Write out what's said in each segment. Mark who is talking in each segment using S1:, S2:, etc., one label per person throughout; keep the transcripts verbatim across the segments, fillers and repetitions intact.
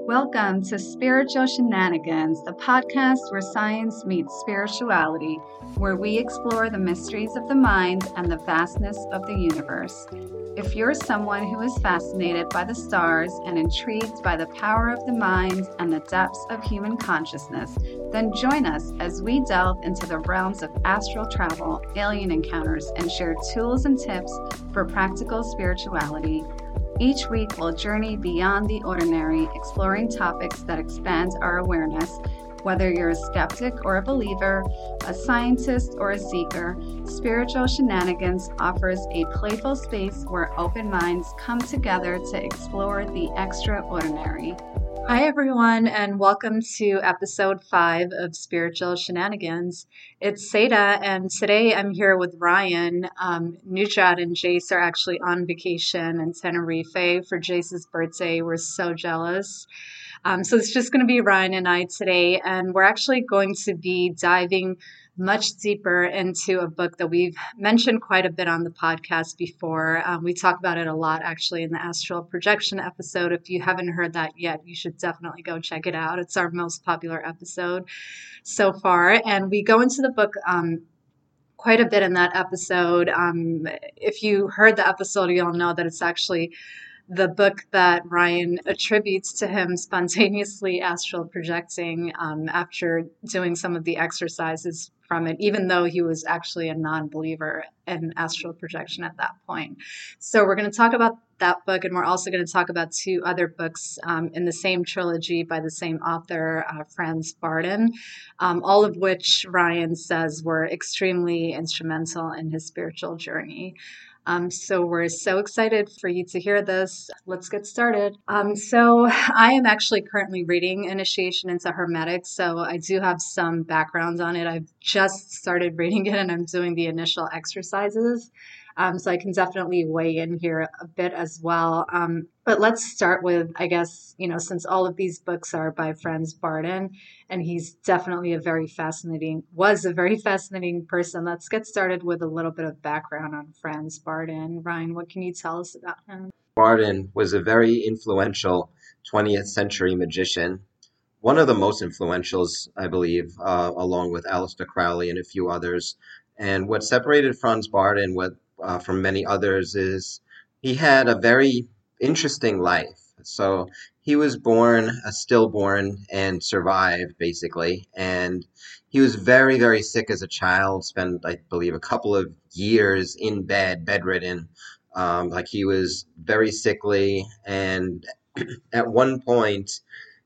S1: Welcome to Spiritual Shenanigans, the podcast where science meets spirituality, where we explore the mysteries of the mind and the vastness of the universe. If you're someone who is fascinated by the stars and intrigued by the power of the mind and the depths of human consciousness, then join us as we delve into the realms of astral travel, alien encounters, and share tools and tips for practical spirituality. Each week, we'll journey beyond the ordinary, exploring topics that expand our awareness. Whether you're a skeptic or a believer, a scientist or a seeker, Spiritual Shenanigans offers a playful space where open minds come together to explore the extraordinary. Hi, everyone, and welcome to episode five of Spiritual Shenanigans. It's Seda, and today I'm here with Ryan. Um, Nujat and Jace are actually on vacation in Tenerife for Jace's birthday. We're so jealous. Um, so it's just going to be Ryan and I today, and we're actually going to be diving much deeper into a book that we've mentioned quite a bit on the podcast before. Um, we talk about it a lot actually in the astral projection episode. If you haven't heard that yet, you should definitely go check it out. It's our most popular episode so far. And we go into the book um, quite a bit in that episode. Um, if you heard the episode, you'll know that it's actually the book that Ryan attributes to him spontaneously astral projecting um, after doing some of the exercises from it, even though he was actually a non-believer in astral projection at that point. So we're going to talk about that book, and we're also going to talk about two other books um, in the same trilogy by the same author, uh, Franz Bardon, um, all of which Ryan says were extremely instrumental in his spiritual journey. Um, so we're so excited for you to hear this. Let's get started. Um, so I am actually currently reading Initiation into Hermetics, so I do have some background on it. I've just started reading it and I'm doing the initial exercises. Um, so I can definitely weigh in here a bit as well. Um, but let's start with, I guess, you know, since all of these books are by Franz Bardon, and he's definitely a very fascinating, was a very fascinating person. Let's get started with a little bit of background on Franz Bardon. Ryan, what can you tell us about him?
S2: Bardon was a very influential twentieth century magician. One of the most influential, I believe, uh, along with Aleister Crowley and a few others. And what separated Franz Bardon with, uh, from many others is he had a very interesting life. So he was born a stillborn and survived, basically. And he was very, very sick as a child, spent, I believe, a couple of years in bed, bedridden. Um, like he was very sickly. And at one point,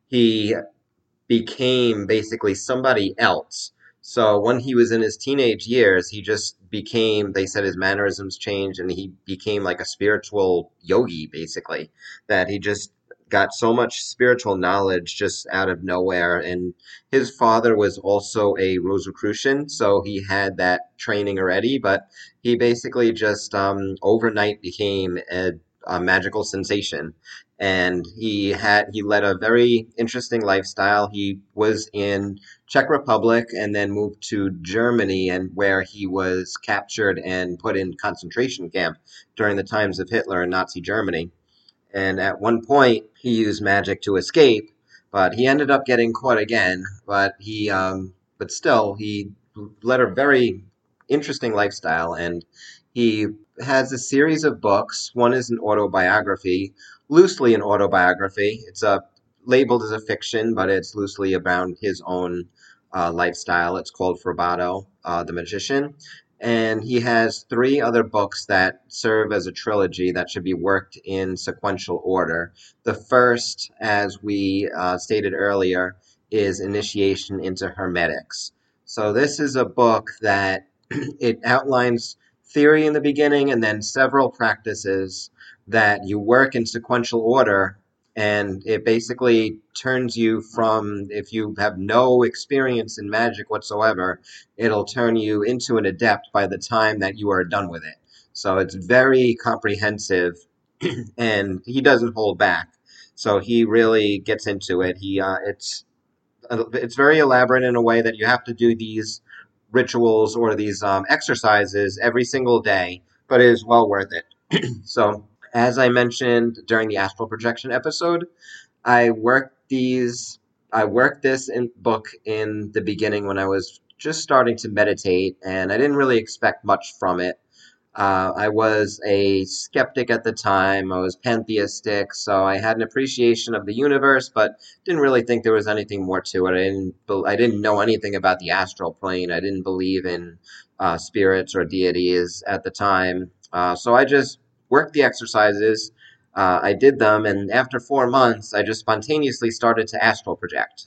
S2: he became basically somebody else. So when he was in his teenage years, he just became, they said his mannerisms changed and he became like a spiritual yogi, basically, that he just got so much spiritual knowledge just out of nowhere. And his father was also a Rosicrucian, so he had that training already, but he basically just um, overnight became a, a magical sensation. And he had he led a very interesting lifestyle. He was in Czech Republic and then moved to Germany, and where he was captured and put in concentration camp during the times of Hitler and Nazi Germany. And at one point, he used magic to escape, but he ended up getting caught again. But he, um, but still, he led a very interesting lifestyle, and he has a series of books. One is an autobiography, loosely an autobiography. It's a labeled as a fiction, but it's loosely about his own uh, lifestyle. It's called Frabado, uh, the Magician. And he has three other books that serve as a trilogy that should be worked in sequential order. The first, as we uh, stated earlier, is Initiation into Hermetics. So this is a book that it outlines theory in the beginning and then several practices that you work in sequential order, and it basically turns you from, if you have no experience in magic whatsoever, it'll turn you into an adept by the time that you are done with it. So it's very comprehensive, and he doesn't hold back. So he really gets into it. He uh, it's uh, it's very elaborate in a way that you have to do these rituals or these um, exercises every single day, but it is well worth it. So as I mentioned during the astral projection episode, I work these, I worked this in book in the beginning when I was just starting to meditate, and I didn't really expect much from it. Uh, I was a skeptic at the time. I was pantheistic, so I had an appreciation of the universe, but didn't really think there was anything more to it. I didn't, bel- I didn't know anything about the astral plane. I didn't believe in uh, spirits or deities at the time. Uh, so I just worked the exercises. Uh, I did them, and after four months, I just spontaneously started to astral project.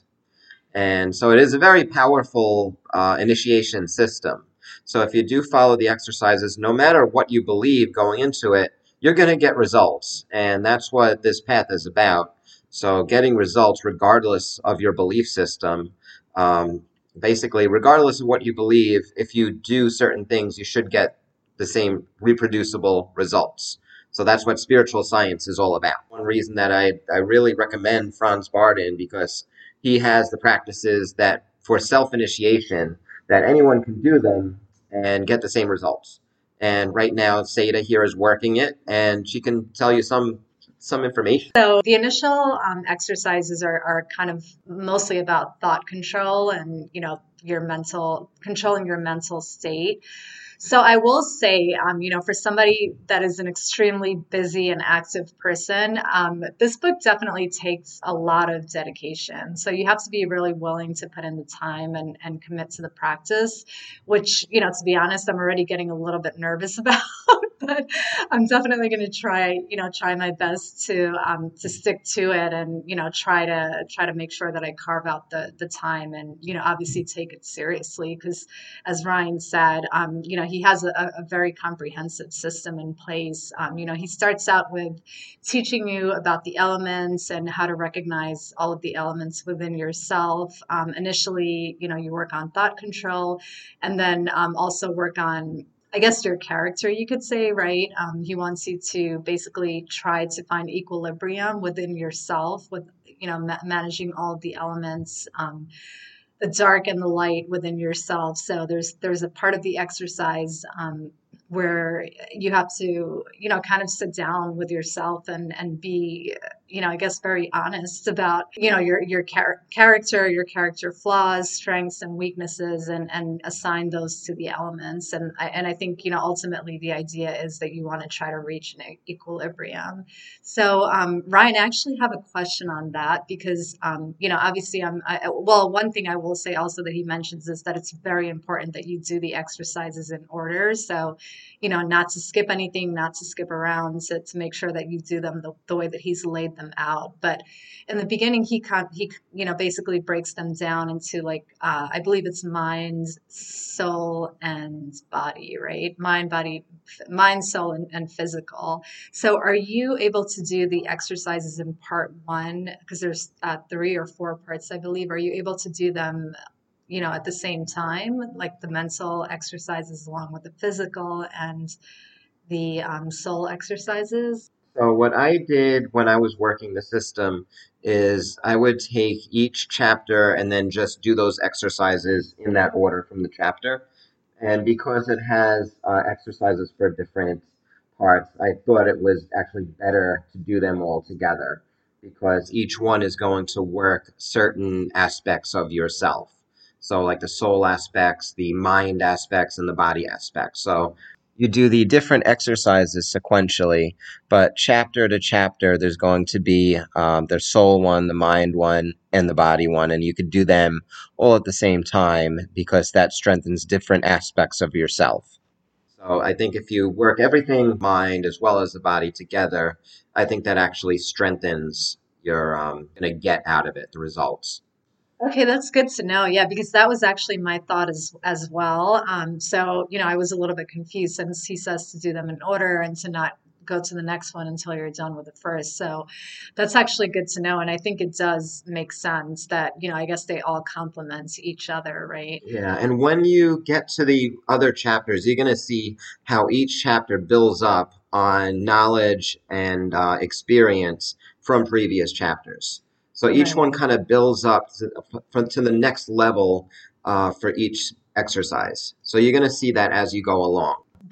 S2: And so it is a very powerful uh, initiation system. So if you do follow the exercises, no matter what you believe going into it, you're going to get results. And that's what this path is about. So getting results regardless of your belief system. Um, basically, regardless of what you believe, if you do certain things, you should get the same reproducible results. So that's what spiritual science is all about. One reason that I, I really recommend Franz Bardon, because he has the practices that for self-initiation that anyone can do them and get the same results. And right now, Seda here is working it, and she can tell you some some information.
S3: So the initial um, exercises are, are kind of mostly about thought control and, you know, your mental, controlling your mental state. So I will say, um, you know, for somebody that is an extremely busy and active person, um, this book definitely takes a lot of dedication. So you have to be really willing to put in the time and, and commit to the practice, which, you know, to be honest, I'm already getting a little bit nervous about. But I'm definitely going to try, you know, try my best to um, to stick to it, and you know, try to try to make sure that I carve out the the time, and you know, obviously take it seriously, because as Ryan said, um, you know, he has a, a very comprehensive system in place. Um, you know, he starts out with teaching you about the elements and how to recognize all of the elements within yourself. Um, initially, you know, you work on thought control, and then um, also work on, I guess, your character, you could say, right? Um, he wants you to basically try to find equilibrium within yourself with, you know, ma- managing all of the elements, um, the dark and the light within yourself. So there's there's a part of the exercise um, where you have to, you know, kind of sit down with yourself and and be, you know, I guess very honest about, you know, your your char- character, your character flaws, strengths, and weaknesses, and and assign those to the elements. And I, and I think, you know, ultimately the idea is that you want to try to reach an e- equilibrium. So, um, Ryan, I actually have a question on that, because, um, you know, obviously I'm, I, well, one thing I will say also that he mentions is that it's very important that you do the exercises in order. So, you know, not to skip anything, not to skip around, so to make sure that you do them the, the way that he's laid them out. But in the beginning, he, con- he, you know, basically breaks them down into like, uh, I believe it's mind, soul, and body, right? Mind, body, f- mind, soul, and, and physical. So are you able to do the exercises in part one? Because there's uh, three or four parts, I believe. Are you able to do them, you know, at the same time, like the mental exercises along with the physical and the um, soul exercises?
S2: So what I did when I was working the system is I would take each chapter and then just do those exercises in that order from the chapter. And because it has uh, exercises for different parts, I thought it was actually better to do them all together, because each one is going to work certain aspects of yourself. So like the soul aspects, the mind aspects, and the body aspects. So you do the different exercises sequentially, but chapter to chapter, there's going to be um, the soul one, the mind one, and the body one, and you could do them all at the same time because that strengthens different aspects of yourself. So I think if you work everything, mind as well as the body together, I think that actually strengthens your um, going to get out of it the results.
S3: Okay, that's good to know. Yeah, because that was actually my thought as as well. Um, so, you know, I was a little bit confused since he says to do them in order and to not go to the next one until you're done with the first. So that's actually good to know. And I think it does make sense that, you know, I guess they all complement each other, right?
S2: Yeah, and when you get to the other chapters, you're going to see how each chapter builds up on knowledge and uh, experience from previous chapters. So each
S3: Right.
S2: one kind of builds up to, f- to the next level uh, for each exercise. So you're going to see that as you go along.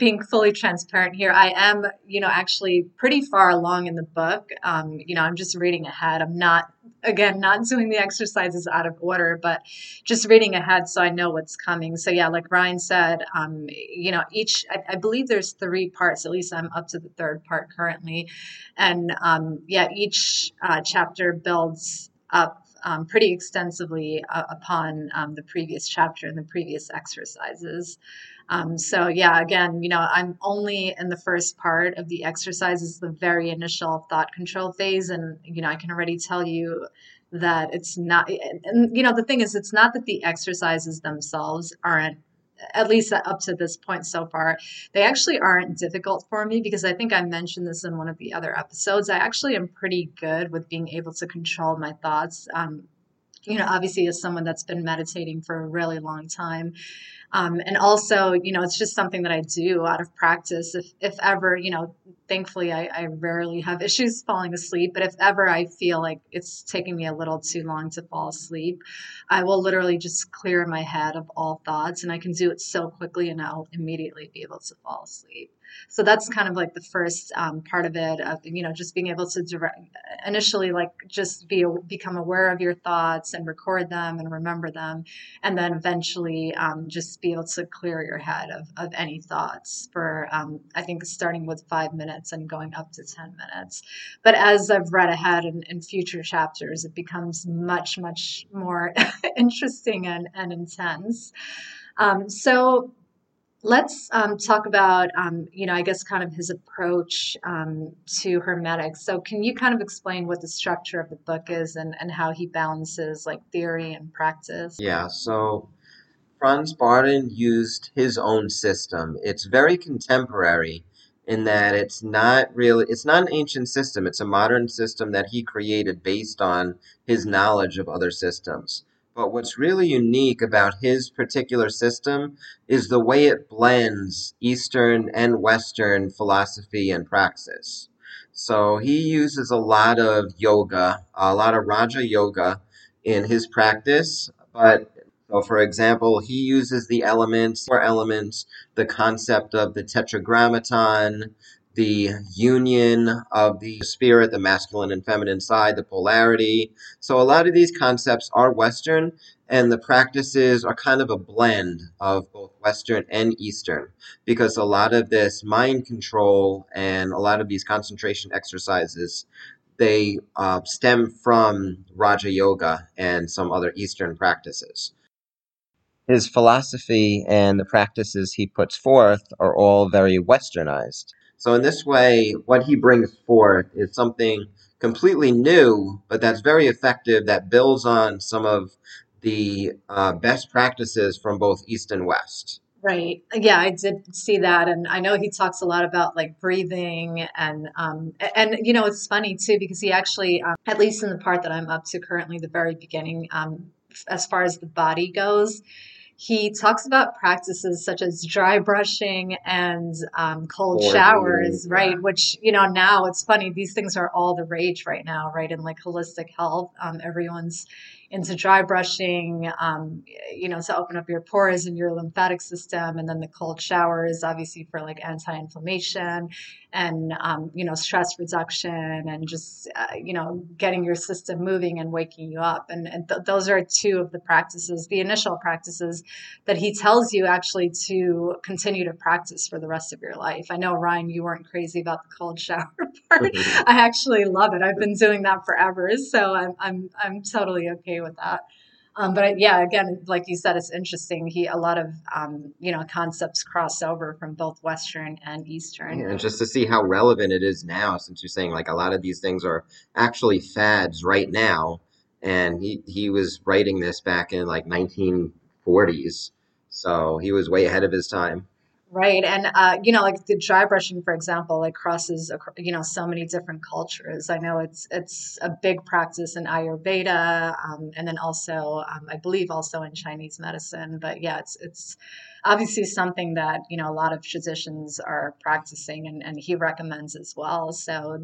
S3: being fully transparent here, I am, you know, actually pretty far along in the book. Um, you know, I'm just reading ahead. I'm not, again, not doing the exercises out of order, but just reading ahead so I know what's coming. So yeah, like Ryan said, um, you know, each, I, I believe there's three parts, at least I'm up to the third part currently. And um, yeah, each uh, chapter builds up um, pretty extensively uh, upon um, the previous chapter and the previous exercises. Um, so yeah, again, you know, I'm only in the first part of the exercises, the very initial thought control phase. And, you know, I can already tell you that it's not, and, you know, the thing is, it's not that the exercises themselves aren't, at least up to this point so far, they actually aren't difficult for me because I think I mentioned this in one of the other episodes. I actually am pretty good with being able to control my thoughts. Um, you know, obviously, as someone that's been meditating for a really long time, um, and also, you know, it's just something that I do out of practice. If, if ever, you know, thankfully I, I rarely have issues falling asleep, but if ever I feel like it's taking me a little too long to fall asleep, I will literally just clear my head of all thoughts and I can do it so quickly and I'll immediately be able to fall asleep. So that's kind of like the first um, part of it, of, you know, just being able to direct, initially like just be become aware of your thoughts and record them and remember them. And then eventually um, just be able to clear your head of, of any thoughts for, um, I think, starting with five minutes and going up to ten minutes. But as I've read ahead in, in future chapters, it becomes much, much more interesting and, and intense. Um, so let's um, talk about, um, you know, I guess kind of his approach um, to hermetics. So can you kind of explain what the structure of the book is and, and how he balances like theory and practice?
S2: Yeah, so Franz Barton used his own system. It's very contemporary in that it's not really, it's not an ancient system. It's a modern system that he created based on his knowledge of other systems. But what's really unique about his particular system is the way it blends Eastern and Western philosophy and praxis. So he uses a lot of yoga, a lot of Raja Yoga in his practice, but so, for example, he uses the elements, four elements, the concept of the tetragrammaton, the union of the spirit, the masculine and feminine side, the polarity. So, a lot of these concepts are Western, and the practices are kind of a blend of both Western and Eastern, because a lot of this mind control and a lot of these concentration exercises they uh, stem from Raja Yoga and some other Eastern practices. His philosophy and the practices he puts forth are all very westernized. So, in this way, what he brings forth is something completely new, but that's very effective, that builds on some of the uh, best practices from both East and West.
S3: Right. Yeah, I did see that. And I know he talks a lot about like breathing and, um, a- and, you know, it's funny too, because he actually, um, at least in the part that I'm up to currently, the very beginning, um, f- as far as the body goes, he talks about practices such as dry brushing and um, cold
S2: Or
S3: showers,
S2: breathing,
S3: right?
S2: yeah.
S3: Which, you know, now it's funny, these things are all the rage right now, right? In like holistic health, um, everyone's into dry brushing, um, you know, to open up your pores and your lymphatic system. And then the cold showers, obviously, for like anti inflammation and, um, you know, stress reduction and just, uh, you know, getting your system moving and waking you up. And, and th- those are two of the practices, the initial practices that he tells you actually to continue to practice for the rest of your life. I know, Ryan, you weren't crazy about the cold shower part. I actually love it. I've been doing that forever. So I'm, I'm, I'm totally okay with that. Um, but yeah, again, like you said, it's interesting. He, a lot of, um, you know, concepts cross over from both Western and Eastern.
S2: Yeah, and just to see how relevant it is now, since you're saying like a lot of these things are actually fads right now, and he he was writing this back in like nineteen forties, so he was way ahead of his time.
S3: Right. And, uh, you know, like the dry brushing, for example, like crosses, acro- you know, so many different cultures. I know it's, it's a big practice in Ayurveda, um, and then also, um, I believe also in Chinese medicine, but yeah, it's, it's obviously something that, you know, a lot of physicians are practicing and, and he recommends as well. So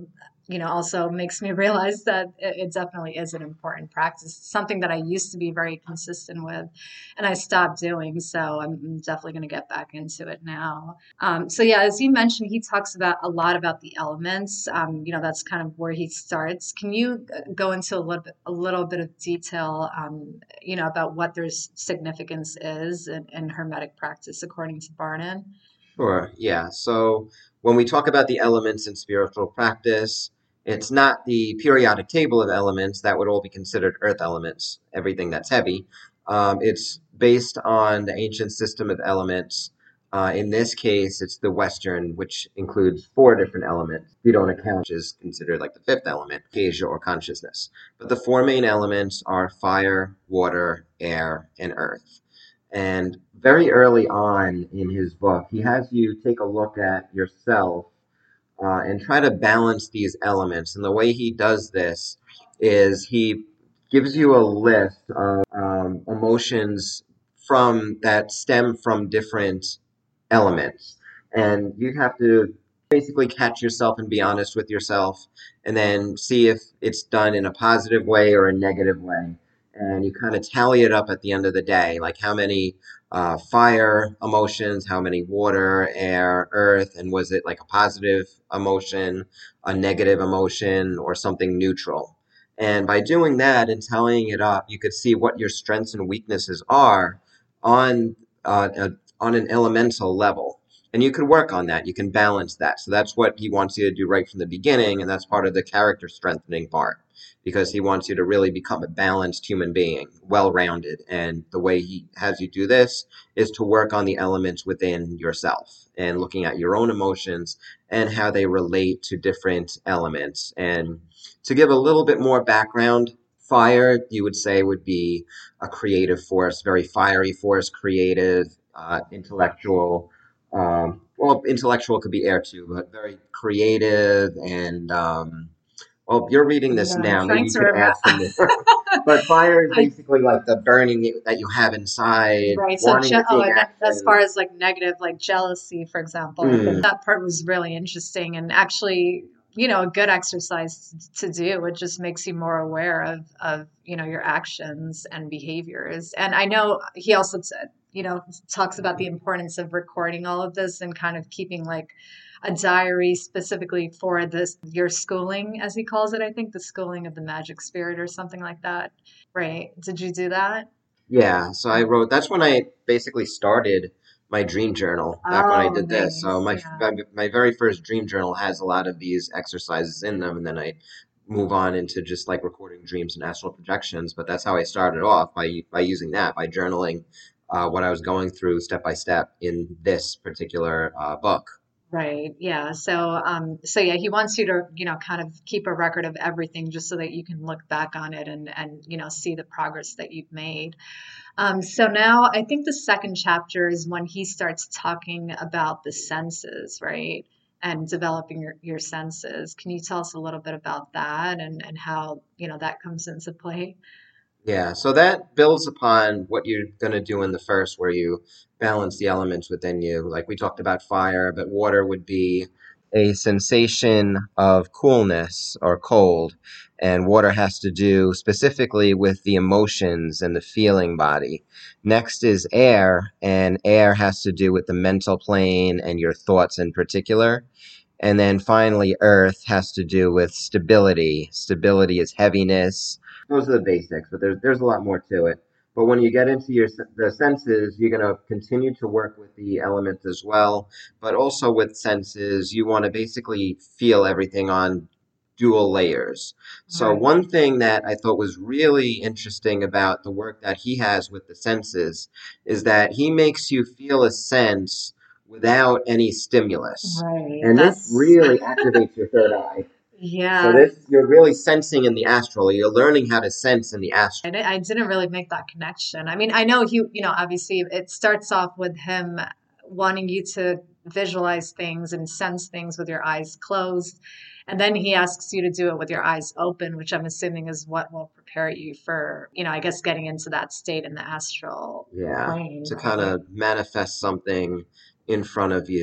S3: you know, also makes me realize that it, it definitely is an important practice, something that I used to be very consistent with and I stopped doing. So I'm definitely going to get back into it now. Um, so yeah, as you mentioned, he talks about a lot about the elements. Um, you know, that's kind of where he starts. Can you uh, go into a little bit, a little bit of detail, um, you know, about what their significance is in, in Hermetic practice according to Barnon?
S2: Sure, yeah. So when we talk about the elements in spiritual practice, it's not the periodic table of elements that would all be considered earth elements, everything that's heavy. Um, it's based on the ancient system of elements. Uh, in this case, it's the Western, which includes four different elements. If you don't account, which is considered like the fifth element, Asia or consciousness. But the four main elements are fire, water, air, and earth. And very early on in his book, he has you take a look at yourself uh, and try to balance these elements. And the way he does this is he gives you a list of um, emotions from that stem from different elements. And you have to basically catch yourself and be honest with yourself, and then see if it's done in a positive way or a negative way. And you kind of tally it up at the end of the day, like how many uh, fire emotions, how many water, air, earth, and was it like a positive emotion, a negative emotion, or something neutral? And by doing that and tallying it up, you could see what your strengths and weaknesses are on uh, a, on an elemental level. And you can work on that. You can balance that. So that's what he wants you to do right from the beginning, and that's part of the character strengthening part, because he wants you to really become a balanced human being, well-rounded. And the way he has you do this is to work on the elements within yourself and looking at your own emotions and how they relate to different elements. And to give a little bit more background, fire, you would say, would be a creative force, very fiery force, creative, uh, intellectual. Um, well, intellectual could be air too, but very creative and um, well, you're reading
S3: I'm
S2: this
S3: uh,
S2: now. Maybe
S3: trying
S2: you
S3: to
S2: could
S3: remember.
S2: add some more. But fire is
S3: I
S2: basically like the burning that you have inside,
S3: Right. So,
S2: wanting
S3: je-
S2: to
S3: oh,
S2: take
S3: and then as far
S2: action.
S3: as like negative, like jealousy, for example, I
S2: Mm,
S3: think that part was really interesting and actually, you know, a good exercise to do. It just makes you more aware of, of, you know, your actions and behaviors. And I know he also said, you know, talks about the importance of recording all of this and kind of keeping like a diary specifically for this, your schooling, as he calls it, I think the schooling of the magic spirit or something like that. Right. Did you do that?
S2: yeah, so I wrote, that's when I basically started my dream journal back when I
S3: Oh,
S2: did this. So
S3: nice.
S2: my
S3: Yeah.
S2: my my very first dream journal has a lot of these exercises in them, and then I move on into just like recording dreams and astral projections. But that's how I started off by by using that, by journaling uh, what I was going through step by step in this particular uh, book.
S3: Right. Yeah. So, um, so yeah, he wants you to, you know, kind of keep a record of everything just so that you can look back on it and, and, you know, see the progress that you've made. Um, so now I think the second chapter is when he starts talking about the senses, right? And developing your, your senses. Can you tell us a little bit about that and, and how, you know, that comes into play?
S2: Yeah, so that builds upon what you're going to do in the first, where you balance the elements within you. Like we talked about fire, but water would be a sensation of coolness or cold, and water has to do specifically with the emotions and the feeling body. Next is air, and air has to do with the mental plane and your thoughts in particular. And then finally, earth has to do with stability. Stability is heaviness. Those are the basics, but there's there's a lot more to it. But when you get into your the senses, you're going to continue to work with the elements as well. But also with senses, you want to basically feel everything on dual layers. So
S3: Right.
S2: one thing that I thought was really interesting about the work that he has with the senses is that he makes you feel a sense without any stimulus.
S3: Right.
S2: And this
S3: That's,
S2: really activates your third eye. So
S3: yeah.
S2: this, you're really sensing in the astral. You're learning how to sense in the astral.
S3: I di- I didn't really make that connection. I mean, I know he, you know, obviously it starts off with him wanting you to visualize things and sense things with your eyes closed. And then he asks you to do it with your eyes open, which I'm assuming is what will prepare you for, you know, I guess getting into that state in the astral
S2: Yeah,
S3: plane,
S2: to kind
S3: right?
S2: of manifest something in front of you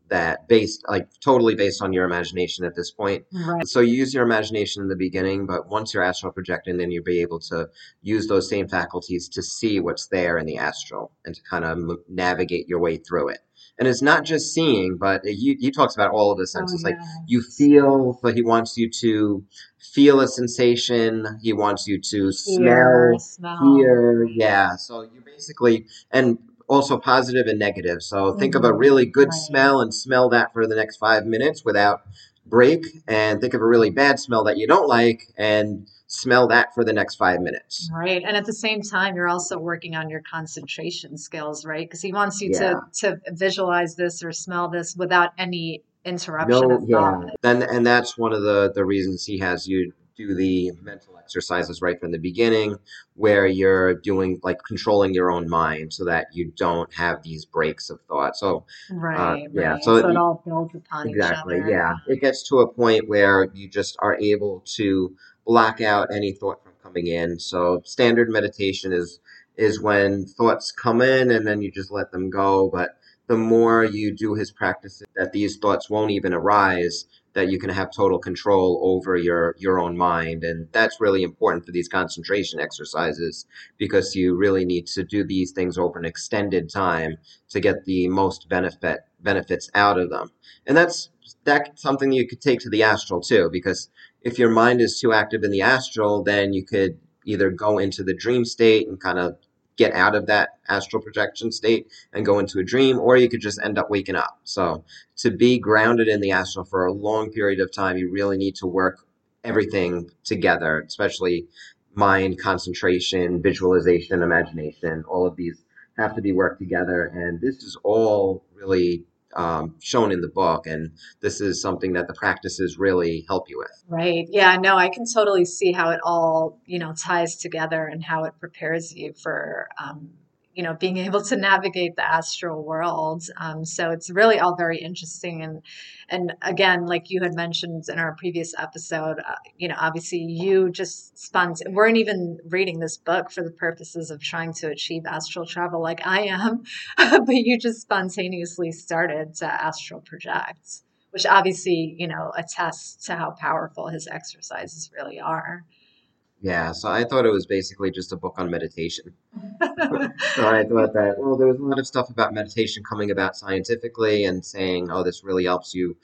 S2: that based like totally based on your imagination at this point.
S3: Right.
S2: So you use your imagination in the beginning, but once you're astral projecting, then you'll be able to use those same faculties to see what's there in the astral and to kind of m- navigate your way through it. And it's not just seeing, but it, you, he talks about all of the
S3: Oh
S2: senses. Like
S3: yeah.
S2: you feel, but he wants you to feel a sensation. He wants you to
S3: Hear,
S2: smell,
S3: smell.
S2: hear. Yeah. So you basically, and also positive and negative. So think of a
S3: Hmm.
S2: really good
S3: Right.
S2: smell and smell that for the next five minutes without break. And think of a really bad smell that you don't like and smell that for the next five minutes.
S3: Right. And at the same time, you're also working on your concentration skills, right? Because he wants you to
S2: Yeah.
S3: to visualize this or smell this without any interruption
S2: No,
S3: of thought.
S2: yeah. Then and that's one of the the reasons he has you do the mental exercises right from the beginning, where you're doing like controlling your own mind so that you don't have these breaks of thought. So, uh,
S3: Right,
S2: yeah.
S3: right.
S2: So
S3: So it
S2: y-
S3: all builds upon each
S2: exactly,
S3: other.
S2: yeah. It gets to a point where you just are able to block out any thought from coming in. So standard meditation is is when thoughts come in and then you just let them go. But the more you do his practices, that these thoughts won't even arise, that you can have total control over your your own mind. And that's really important for these concentration exercises because you really need to do these things over an extended time to get the most benefit benefits out of them. And that's that's something you could take to the astral too, because if your mind is too active in the astral, then you could either go into the dream state and kind of get out of that astral projection state and go into a dream, or you could just end up waking up. So to be grounded in the astral for a long period of time, you really need to work everything together, especially mind, concentration, visualization, imagination. All of these have to be worked together. And this is all really um, shown in the book. And this is something that the practices really help you with.
S3: Right. Yeah, no, I can totally see how it all, you know, ties together and how it prepares you for, um, you know, being able to navigate the astral world. Um, so it's really all very interesting. And, and again, like you had mentioned in our previous episode, uh, you know, obviously you just spont weren't even reading this book for the purposes of trying to achieve astral travel like I am, but you just spontaneously started to astral project, which obviously, you know, attests to how powerful his exercises really are.
S2: Yeah, so I thought it was basically just a book on meditation. So I thought that, well, there was a lot of stuff about meditation coming about scientifically and saying, oh, this really helps you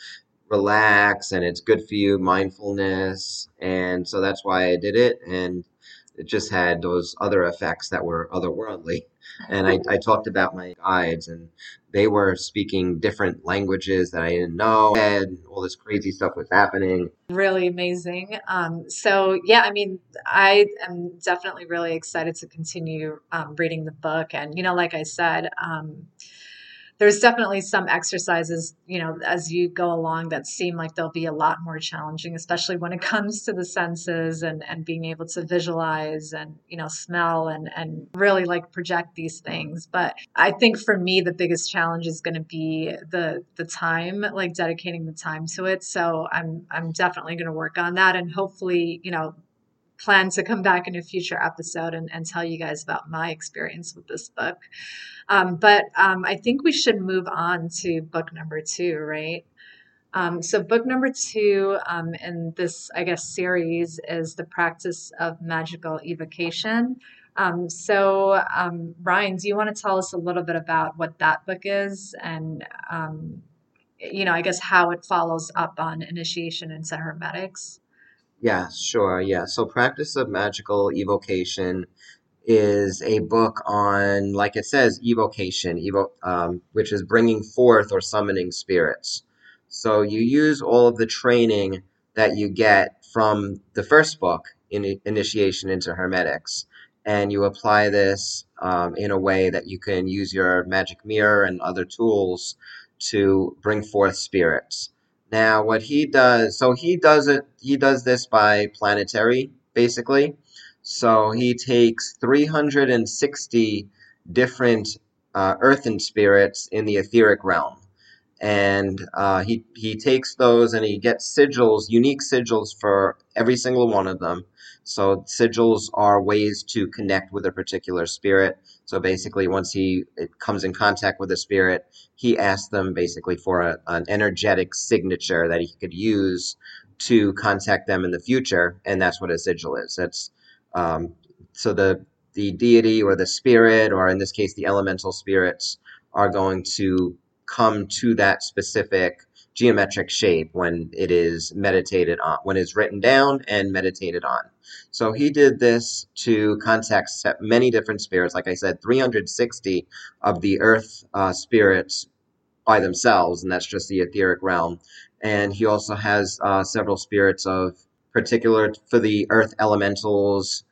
S2: relax and it's good for you, mindfulness. And so that's why I did it. And it just had those other effects that were otherworldly. And I, I talked about my guides, and they were speaking different languages that I didn't know, and all this crazy stuff was happening.
S3: Really amazing. Um, so yeah, I mean, I am definitely really excited to continue um, reading the book. And, you know, like I said, um, there's definitely some exercises, you know, as you go along that seem like they'll be a lot more challenging, especially when it comes to the senses and, and being able to visualize and, you know, smell and, and really like project these things. But I think for me, the biggest challenge is going to be the, the time, like dedicating the time to it. So I'm, I'm definitely going to work on that and hopefully, you know, plan to come back in a future episode and, and tell you guys about my experience with this book. Um, but um, I think we should move on to book number two, right? Um, so, book number two um, in this, I guess, series is The Practice of Magical Evocation. Um, so, um, Ryan, do you want to tell us a little bit about what that book is and, um, you know, I guess how it follows up on initiation into Hermetics?
S2: Yeah, sure. Yeah. So Practice of Magical Evocation is a book on, like it says, evocation, evo, um, which is bringing forth or summoning spirits. So you use all of the training that you get from the first book, in Initiation into Hermetics, and you apply this um, in a way that you can use your magic mirror and other tools to bring forth spirits. Now, what he does, so he does it, he does this by planetary, basically. So he takes three hundred sixty different uh, earthen spirits in the etheric realm. And uh, he, he takes those and he gets sigils, unique sigils for every single one of them. So sigils are ways to connect with a particular spirit. So basically, once he it comes in contact with a spirit, he asks them basically for a, an energetic signature that he could use to contact them in the future, and that's what a sigil is. That's um, so the the deity or the spirit, or in this case, the elemental spirits, are going to come to that specific geometric shape when it is meditated on, when it's written down and meditated on. So he did this to contact many different spirits. Like I said, three hundred sixty of the earth uh, spirits by themselves, and that's just the etheric realm. And he also has uh, several spirits of particular for the earth elementals,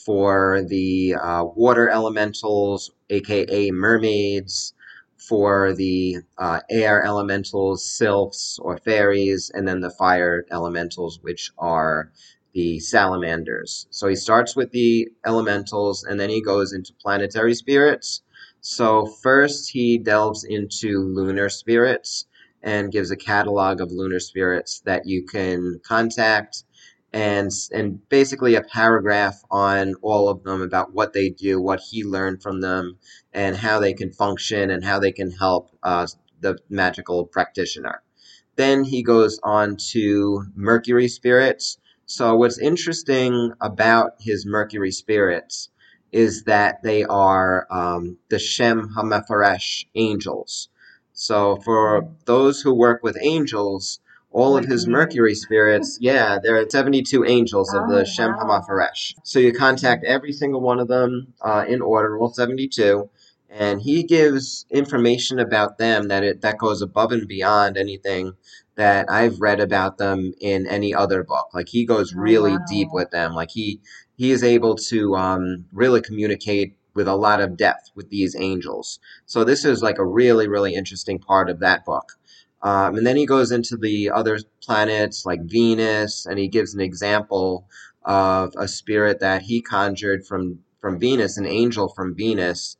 S2: for the uh, water elementals, aka mermaids, for the uh, air elementals, sylphs or fairies, and then the fire elementals, which are the salamanders. So he starts with the elementals, and then he goes into planetary spirits. So first he delves into lunar spirits and gives a catalog of lunar spirits that you can contact, and and basically a paragraph on all of them about what they do, what he learned from them, and how they can function and how they can help uh, the magical practitioner. Then he goes on to Mercury spirits. So what's interesting about his Mercury spirits is that they are um, the Shem HaMefaresh angels. So for those who work with angels, all of his Mercury spirits, yeah, there are seventy-two angels of the Shem HaMefaresh. So you contact every single one of them uh, in order, all seventy-two, and he gives information about them that it that goes above and beyond anything that I've read about them in any other book. Like he goes really deep with them. Like he he is able to um, really communicate with a lot of depth with these angels. So this is like a really, really interesting part of that book. Um, and then he goes into the other planets like Venus, and he gives an example of a spirit that he conjured from from Venus, an angel from Venus.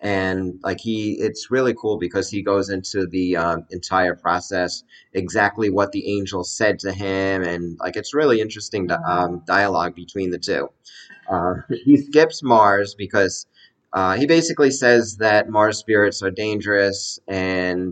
S2: And like he, it's really cool because he goes into the um, entire process, exactly what the angel said to him, and like it's really interesting di- um, dialogue between the two. Uh, he skips Mars because uh, he basically says that Mars spirits are dangerous, and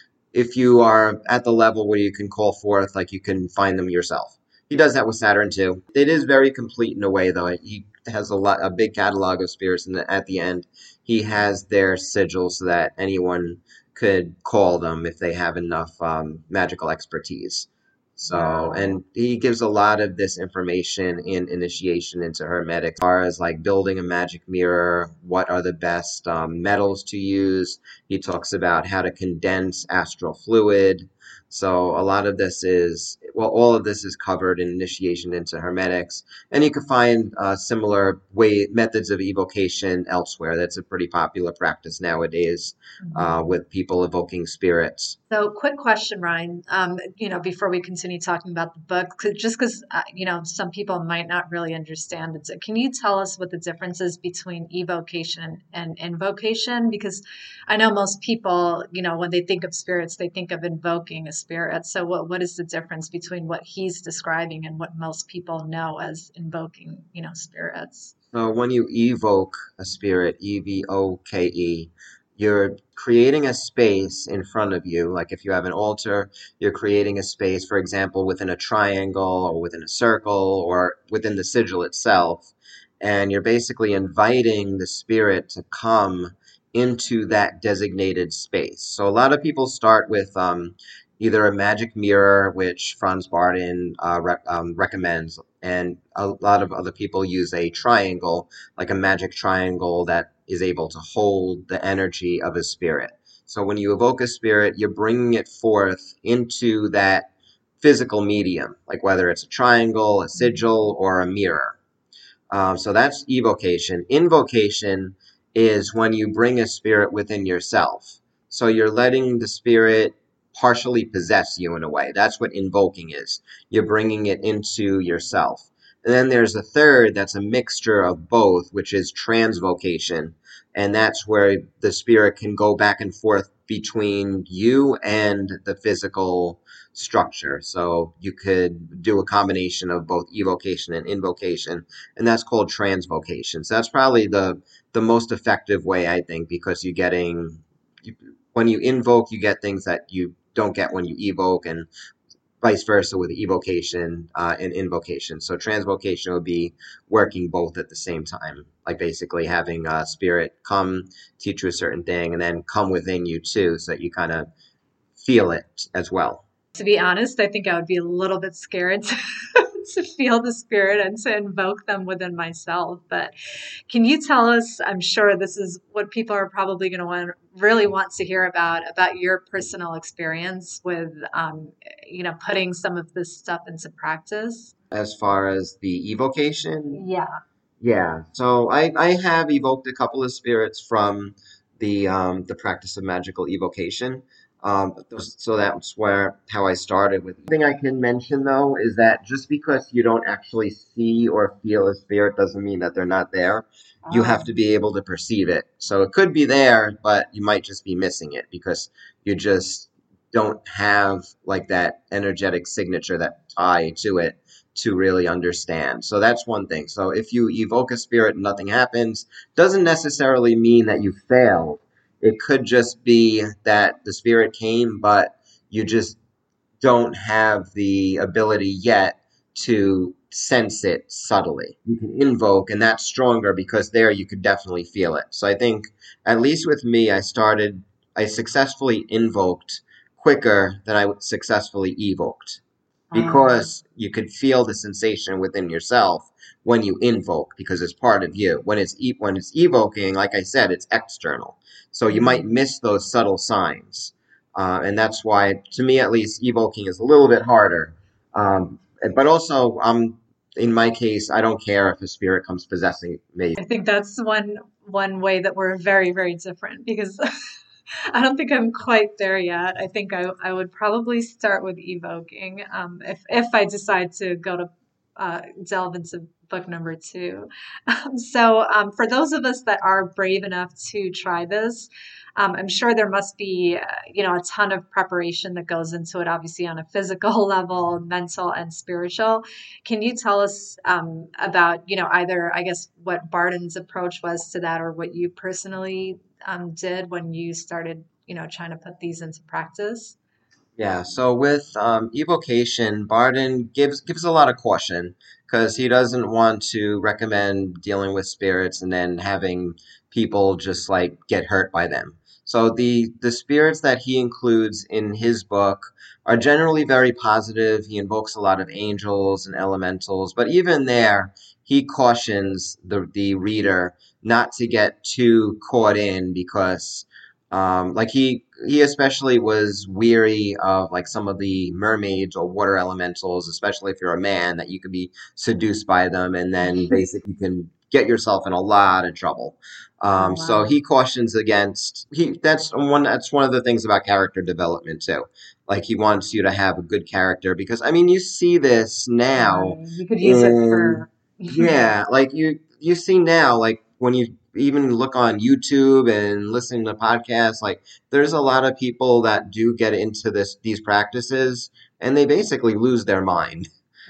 S2: if you are at the level where you can call forth, like you can find them yourself. He does that with Saturn too. It is very complete in a way, though. He has a lot, a big catalog of spirits, and at the end, he has their sigils so that anyone could call them if they have enough um, magical expertise. So,
S3: Wow.
S2: and he gives a lot of this information in Initiation into Hermetics, as far as like building a magic mirror, what are the best um, metals to use. He talks about how to condense astral fluid. So a lot of this is, well, all of this is covered in Initiation into Hermetics, and you can find uh, similar way methods of evocation elsewhere. That's a pretty popular practice nowadays uh, with people evoking spirits.
S3: So, quick question, Ryan. Um, you know, before we continue talking about the book, 'cause- just because uh, you know some people might not really understand it, so can you tell us what the difference is between evocation and invocation? Because I know most people, you know, when they think of spirits, they think of invoking a spirit. So, what what is the difference between what he's describing and what most people know as invoking, you know, spirits?
S2: So when you evoke a spirit, E V O K E, you're creating a space in front of you. Like if you have an altar, you're creating a space, for example, within a triangle or within a circle or within the sigil itself. And you're basically inviting the spirit to come into that designated space. So a lot of people start with um, either a magic mirror, which Franz Barton uh, rec- um, recommends, and a lot of other people use a triangle, like a magic triangle that is able to hold the energy of a spirit. So when you evoke a spirit, you're bringing it forth into that physical medium, like whether it's a triangle, a sigil, or a mirror. Um, so that's evocation. Invocation is when you bring a spirit within yourself. So you're letting the spirit partially possess you in a way. That's what invoking is. You're bringing it into yourself. And then there's a third that's a mixture of both, which is transvocation. And that's where the spirit can go back and forth between you and the physical structure. So you could do a combination of both evocation and invocation, and that's called transvocation. So that's probably the the most effective way, I think, because you're getting you, when you invoke, you get things that you don't get when you evoke, and vice versa with evocation uh, and invocation. So transvocation would be working both at the same time, like basically having a spirit come teach you a certain thing and then come within you too, so that you kind of feel it as well.
S3: To be honest, I think I would be a little bit scared to, to feel the spirit and to invoke them within myself. But can you tell us, I'm sure this is what people are probably going to want, really want to hear about, about your personal experience with, um, you know, putting some of this stuff into practice?
S2: As far as the evocation,
S3: Yeah.
S2: yeah. So I, I have evoked a couple of spirits from the um, the practice of magical evocation. Um, those- so that's where how I started with. The thing I can mention though is that just because you don't actually see or feel a spirit doesn't mean that they're not there. You have
S3: Oh.
S2: to be able to perceive it. So it could be there, but you might just be missing it because you just don't have like that energetic signature, that tie to it to really understand. So that's one thing. So if you evoke a spirit and nothing happens, doesn't necessarily mean that you failed. It could just be that the spirit came, but you just don't have the ability yet to sense it subtly. You can invoke, and that's stronger because there you could definitely feel it. So I think, at least with me, I started, I successfully invoked quicker than I successfully evoked
S3: Um,
S2: because you could feel the sensation within yourself when you invoke because it's part of you. When it's e- when it's evoking, like I said, it's external. So you might
S3: mm.
S2: miss those subtle signs. Uh, and that's why, to me at least, evoking is a little bit harder. Um, but also, um, in my case, I don't care if a spirit comes possessing me.
S3: I think that's one one way that we're very, very different because I don't think I'm quite there yet. I think I, I would probably start with evoking um, if if I decide to go to uh, delve into book number two. Um, so um, for those of us that are brave enough to try this, um, I'm sure there must be uh, you know a ton of preparation that goes into it, obviously on a physical level, mental, and spiritual. Can you tell us um, about, you know, either, I guess, what Barden's approach was to that or what you personally um, did when you started, you know, trying to put these into practice?
S2: Yeah, so with um, evocation, Barden gives gives a lot of caution because he doesn't want to recommend dealing with spirits and then having people just like get hurt by them. So the the spirits that he includes in his book are generally very positive. He invokes a lot of angels and elementals, but even there, he cautions the the reader not to get too caught in because um, like he he especially was weary of like some of the mermaids or water elementals, especially if you're a man, that you could be seduced by them and then basically you can get yourself in a lot of trouble.
S3: Oh,
S2: Um, so
S3: wow.
S2: he cautions against he that's one that's one of the things about character development too. Like he wants you to have a good character because I mean you see this now
S3: Right. You could use it
S2: in
S3: for,
S2: yeah, like you you see now like when you even look on YouTube and listen to podcasts, like there's a lot of people that do get into this these practices and they basically lose their mind.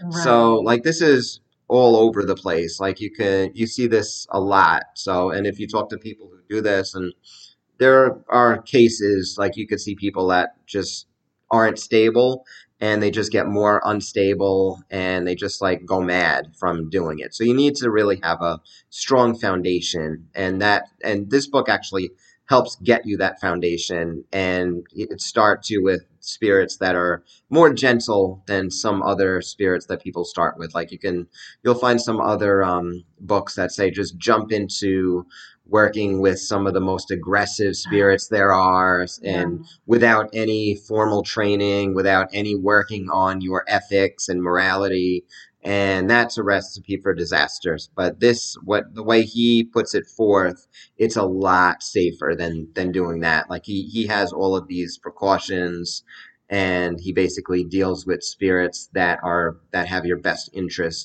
S2: So
S3: right.
S2: like this is all over the place. Like you can you see this a lot. So and if you talk to people who do this and there are cases like you could see people that just aren't stable and they just get more unstable and they just like go mad from doing it. So you need to really have a strong foundation and that and this book actually helps get you that foundation and it starts you with spirits that are more gentle than some other spirits that people start with. Like you can you'll find some other um, books that say just jump into working with some of the most aggressive spirits there are and
S3: Yeah.
S2: without any formal training, without any working on your ethics and morality. And that's a recipe for disasters. But this, what the way he puts it forth, it's a lot safer than than doing that. Like he he has all of these precautions, and he basically deals with spirits that are that have your best interest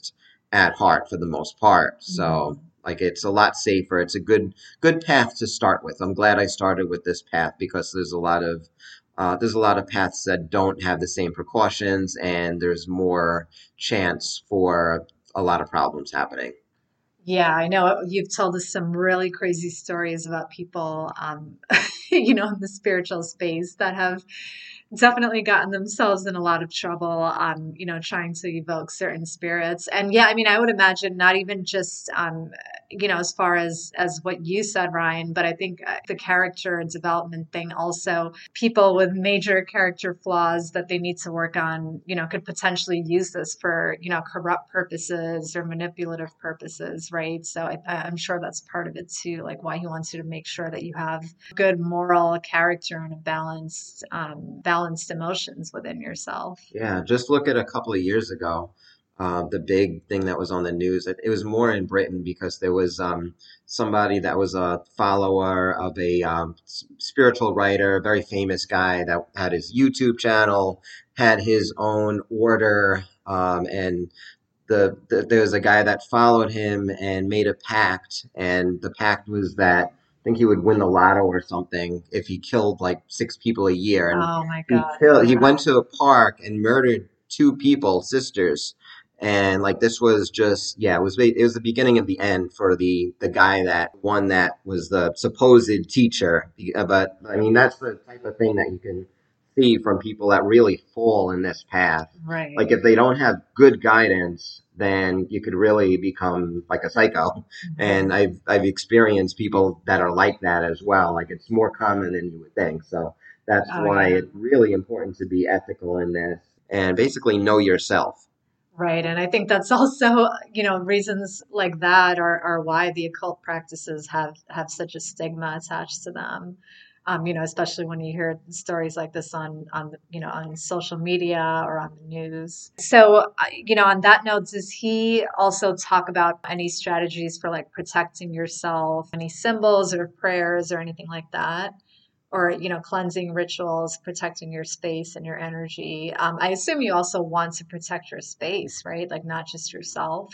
S2: at heart for the most part.
S3: Mhm.
S2: So like it's a lot safer. It's a good good path to start with. I'm glad I started with this path because there's a lot of uh, there's a lot of paths that don't have the same precautions, and there's more chance for a lot of problems happening.
S3: Yeah, I know you've told us some really crazy stories about people, um, you know, in the spiritual space that have definitely gotten themselves in a lot of trouble, um, you know, trying to evoke certain spirits. And yeah, I mean, I would imagine not even just, um, you know, as far as as what you said, Ryan, but I think uh, the character development thing also, people with major character flaws that they need to work on, you know, could potentially use this for, you know, corrupt purposes or manipulative purposes, right? So I, I'm sure that's part of it too, like why he wants you to make sure that you have good moral character and a balanced um, balanced emotions within yourself.
S2: Yeah, just look at a couple of years ago, uh, the big thing that was on the news. It, it was more in Britain because there was um, somebody that was a follower of a um, s- spiritual writer, a very famous guy that had his YouTube channel, had his own order, um, and the, the there was a guy that followed him and made a pact, and the pact was that I think he would win the lotto or something if he killed like six people a year, and
S3: Oh my
S2: he
S3: God.
S2: killed. He went
S3: Wow.
S2: to a park and murdered two people, sisters, and like this was just yeah, it was it was the beginning of the end for the the guy that won that was the supposed teacher. But I mean that's the type of thing that you can see from people that really fall in this path. Like
S3: Right.
S2: if they don't have good guidance, then you could really become like a psycho. And
S3: Right.
S2: I've I've experienced people that are like that as well. Like it's more common than you would think. So that's
S3: Oh
S2: why
S3: yeah.
S2: it's really important to be ethical in this and basically know yourself.
S3: Right. And I think that's also, you know, reasons like that are, are why the occult practices have have such a stigma attached to them. Um, you know, especially when you hear stories like this on on you know on social media or on the news. So, uh, you know, on that note, does he also talk about any strategies for like protecting yourself, any symbols or prayers or anything like that? Or you know cleansing rituals, protecting your space and your energy. um, I assume you also want to protect your space, right? Like not just yourself.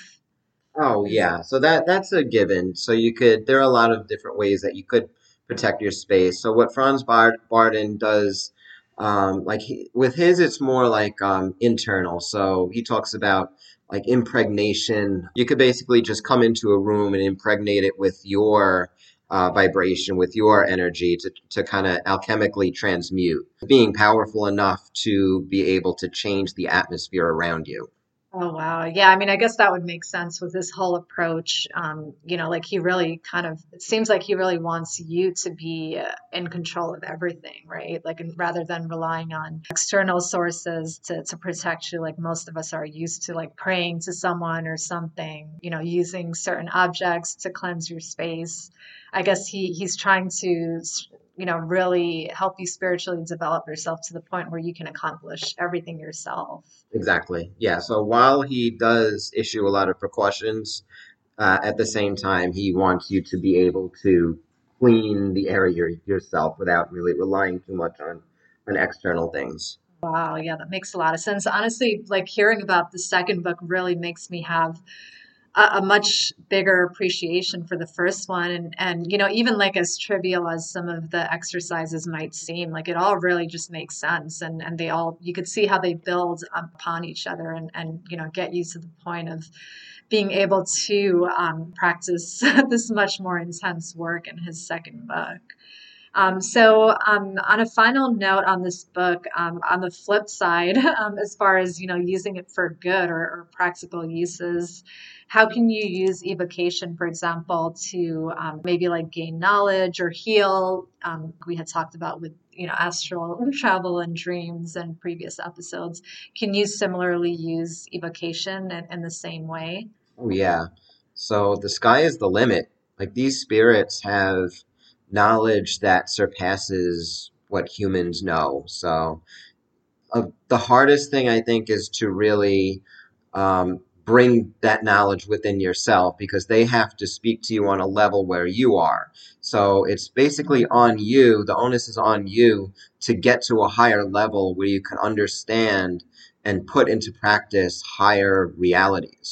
S2: Oh yeah, so that that's a given. So you could there are a lot of different ways that you could protect your space. So what Franz Bard Barden does, um, like he, with his, it's more like um, internal. So he talks about like impregnation. You could basically just come into a room and impregnate it with your uh, vibration, with your energy to to kind of alchemically transmute, being powerful enough to be able to change the atmosphere around you.
S3: Oh wow. Yeah, I mean, I guess that would make sense with this whole approach. Um, you know, like he really kind of, it seems like he really wants you to be uh, in control of everything, right? Like, and rather than relying on external sources to, to protect you, like most of us are used to, like praying to someone or something, you know, using certain objects to cleanse your space. I guess he he's trying to, you know, really help you spiritually develop yourself to the point where you can accomplish everything yourself.
S2: Exactly. Yeah. So while he does issue a lot of precautions, uh, at the same time, he wants you to be able to clean the area yourself without really relying too much on on external things.
S3: Wow, yeah, that makes a lot of sense. Honestly, like hearing about the second book really makes me have a, a much bigger appreciation for the first one. And and you know, even like as trivial as some of the exercises might seem, like it all really just makes sense. And and they all, you could see how they build upon each other and and you know get you to the point of being able to um, practice this much more intense work in his second book. Um, so, um, on a final note on this book, um, on the flip side, um, as far as you know, using it for good or, or practical uses, how can you use evocation, for example, to um, maybe like gain knowledge or heal? Um, we had talked about with you know astral travel and dreams in previous episodes. Can you similarly use evocation in, in the same way?
S2: Oh yeah. So the sky is the limit. Like these spirits have knowledge that surpasses what humans know. So uh, the hardest thing I think is to really um, bring that knowledge within yourself because they have to speak to you on a level where you are. So it's basically on you, the onus is on you to get to a higher level where you can understand and put into practice higher realities.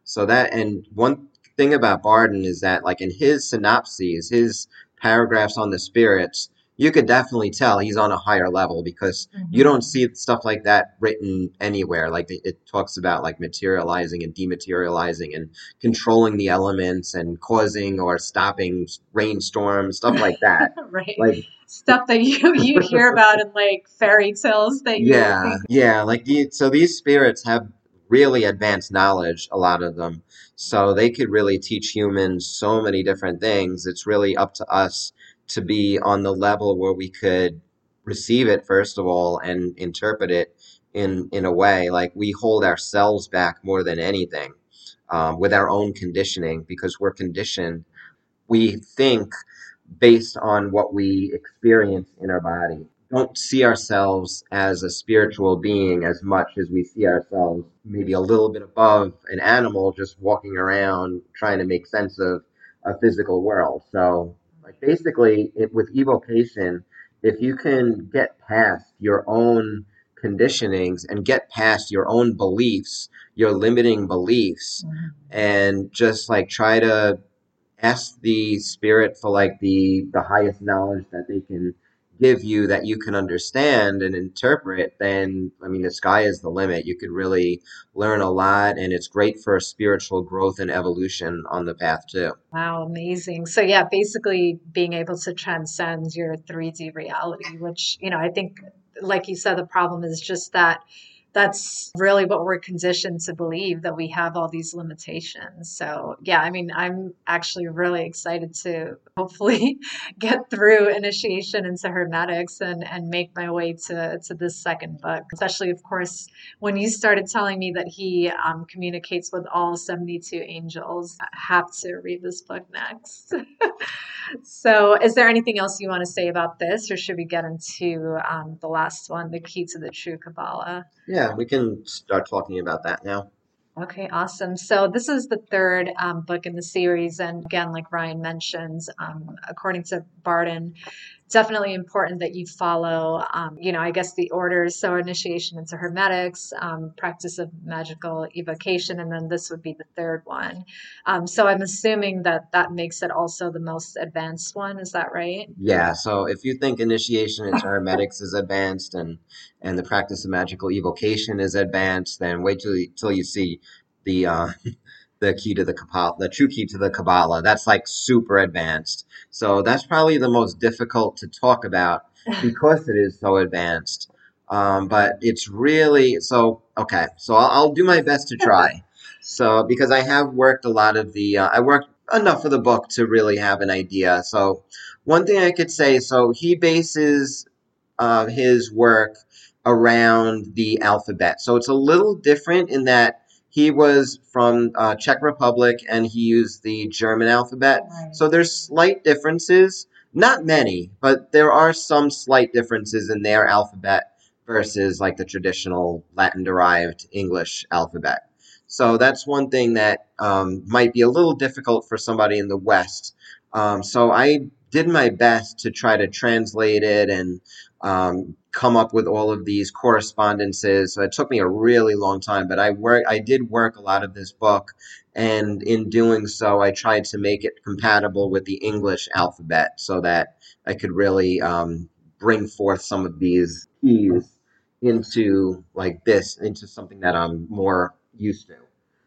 S2: So that, and one thing about Barden is that, like in his synopses, his paragraphs on the spirits, you could definitely tell he's on a higher level because you
S3: Mhm.
S2: don't see stuff like that written anywhere. Like it, it talks about like materializing and dematerializing and controlling the elements and causing or stopping rainstorms, stuff like that.
S3: Right.
S2: Like,
S3: Stuff that you you hear about in like fairy tales that you
S2: yeah,
S3: think.
S2: yeah, like the, so these spirits have really advanced knowledge, a lot of them. So they could really teach humans so many different things. It's really up to us to be on the level where we could receive it, first of all, and interpret it in in a way like we hold ourselves back more than anything, um, with our own conditioning because we're conditioned. We think based on what we experience in our body. Don't see ourselves as a spiritual being as much as we see ourselves maybe a little bit above an animal just walking around trying to make sense of a physical world. So, like basically, it, with evocation, if you can get past your own conditionings and get past your own beliefs, your limiting beliefs,
S3: Mhm.
S2: and just like try to ask the spirit for like the the highest knowledge that they can give you that you can understand and interpret, then I mean the sky is the limit. You could really learn a lot, and it's great for spiritual growth and evolution on the path too.
S3: Wow, amazing. So yeah, basically being able to transcend your three D reality, which, you know, I think like you said, the problem is just that that's really what we're conditioned to believe that we have all these limitations. So yeah, I mean, I'm actually really excited to hopefully get through initiation into hermetics and and make my way to to this second book. Especially, of course, when you started telling me that he um, communicates with all seventy-two angels, I have to read this book next. So, is there anything else you want to say about this, or should we get into um, the last one, The Key to the True Kabbalah?
S2: Yeah, we can start talking about that now.
S3: Okay, awesome. So this is the third um, book in the series, and again, like Ryan mentions, um, according to Barden, definitely important that you follow, um, you know, I guess the orders. So initiation into Hermetics, um, practice of magical evocation, and then this would be the third one. Um, so I'm assuming that that makes it also the most advanced one. Is that right?
S2: Yeah, so if you think initiation into hermetics is advanced and and the practice of magical evocation is advanced, then wait till you, till you see the uh, the key to the Kabbalah, the true key to the Kabbalah. That's like super advanced. So that's probably the most difficult to talk about because it is so advanced. Um, but it's really so okay. So I'll, I'll do my best to try. So because I have worked a lot of the, uh, I worked enough of the book to really have an idea. So one thing I could say, so he bases uh, his work around the alphabet. So it's a little different in that he was from uh, Czech Republic and he used the German alphabet.
S3: Right.
S2: So there's slight differences, not many, but there are some slight differences in their alphabet versus like the traditional Latin-derived English alphabet. So that's one thing that um, might be a little difficult for somebody in the West. Um, so I did my best to try to translate it and um, come up with all of these correspondences. So it took me a really long time, but I work, I did work a lot of this book, and in doing so, I tried to make it compatible with the English alphabet so that I could really um, bring forth some of these keys into like this, into something that I'm more used to.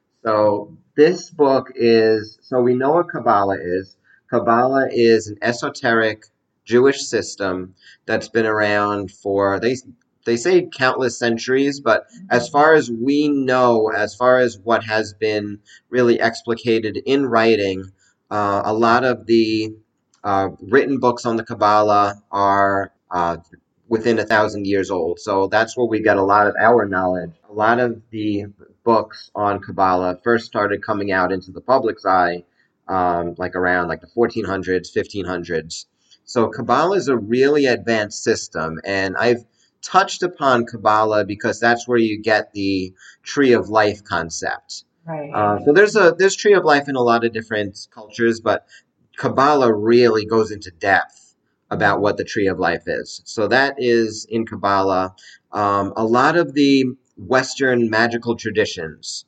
S2: So this book is, so we know what Kabbalah is. Kabbalah is an esoteric Jewish system that's been around for, they they say countless centuries, but as far as we know, as far as what has been really explicated in writing, uh, a lot of the uh, written books on the Kabbalah are uh, within a thousand years old. So that's where we get a lot of our knowledge. A lot of the books on Kabbalah first started coming out into the public's eye, um, like around like the fourteen hundreds, fifteen hundreds. So Kabbalah is a really advanced system, and I've touched upon Kabbalah because that's where you get the tree of life concept.
S3: Right.
S2: Uh, so there's a there's tree of life in a lot of different cultures, but Kabbalah really goes into depth about what the tree of life is. So that is in Kabbalah. Um, a lot of the Western magical traditions,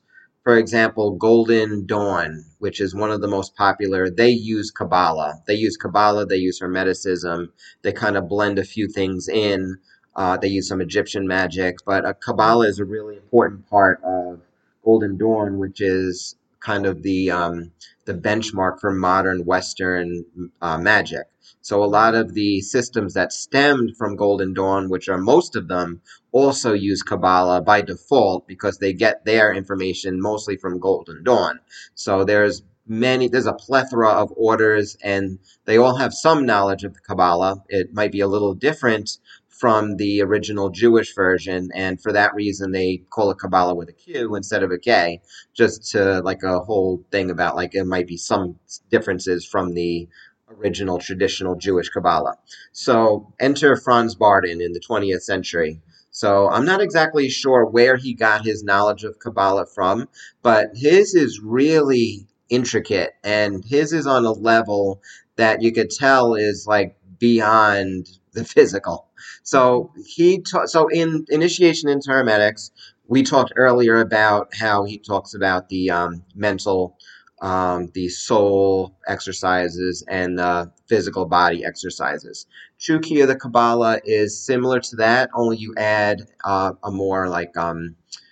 S2: for example, Golden Dawn, which is one of the most popular, they use Kabbalah. They use Kabbalah, they use Hermeticism, they kind of blend a few things in. Uh, they use some Egyptian magic, but uh, Kabbalah is a really important part of Golden Dawn, which is kind of the um, the benchmark for modern Western uh, magic. So a lot of the systems that stemmed from Golden Dawn, which are most of them, also use Kabbalah by default because they get their information mostly from Golden Dawn. So there's many, there's a plethora of orders, and they all have some knowledge of the Kabbalah. It might be a little different from the original Jewish version, and for that reason they call it Kabbalah with a Q instead of a K, just to like a whole thing about like it might be some differences from the original traditional Jewish Kabbalah. So enter Franz Bardon in the twentieth century. So I'm not exactly sure where he got his knowledge of Kabbalah from, but his is really intricate, and his is on a level that you could tell is like beyond the physical. So he ta- so in Initiation into Hermetics, we talked earlier about how he talks about the um, mental, um, the soul exercises, and the physical body exercises. True Key of the Kabbalah is similar to that, only you add uh, a more like um